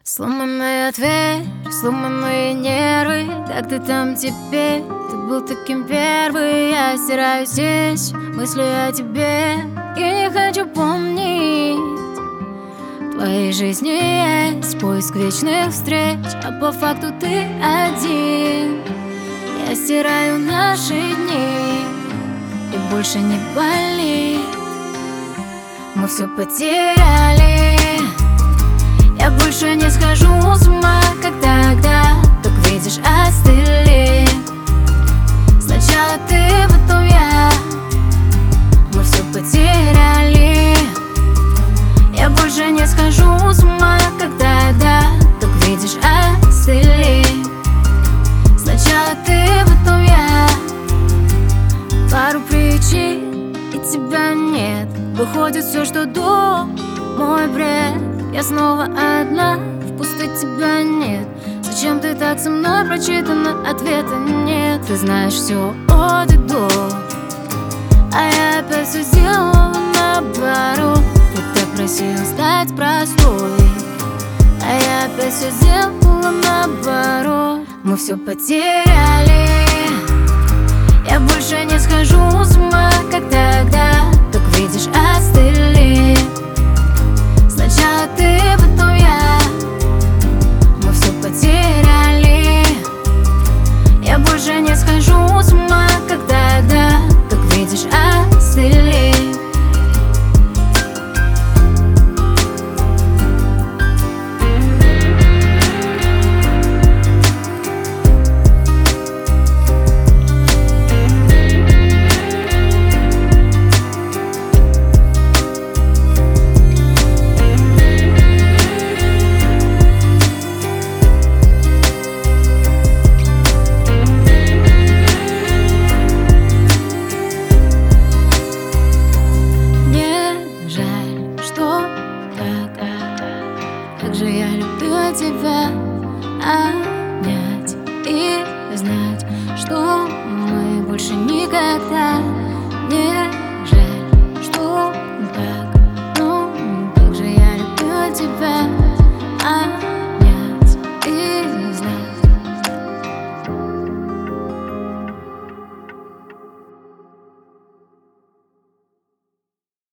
Сломанная дверь, сломанные нервы. Как ты там теперь? Ты был таким первый. Я стираю здесь мысли о тебе и не хочу помнить. В твоей жизни есть поиск вечных встреч, а по факту ты один. Я стираю наши дни, и больше не болит. Мы все потеряли. Я больше не схожу с ума, как тогда. Как видишь, остыли. Сначала ты, потом я. Мы все потеряли. Я больше не схожу с ума, как тогда. Как видишь, остыли. Сначала ты, потом я. Пару причин, и тебя нет. Выходит все, что до, мой бред. Я снова одна, в пустой тебя нет. Зачем ты так со мной? Прочитано, ответа нет. Ты знаешь все от и до, а я опять все сделала наоборот. Ты так просил стать простой, а я опять все сделала наоборот. Мы все потеряли. Я больше не схожу с ума, как тогда. Как видишь, остыли.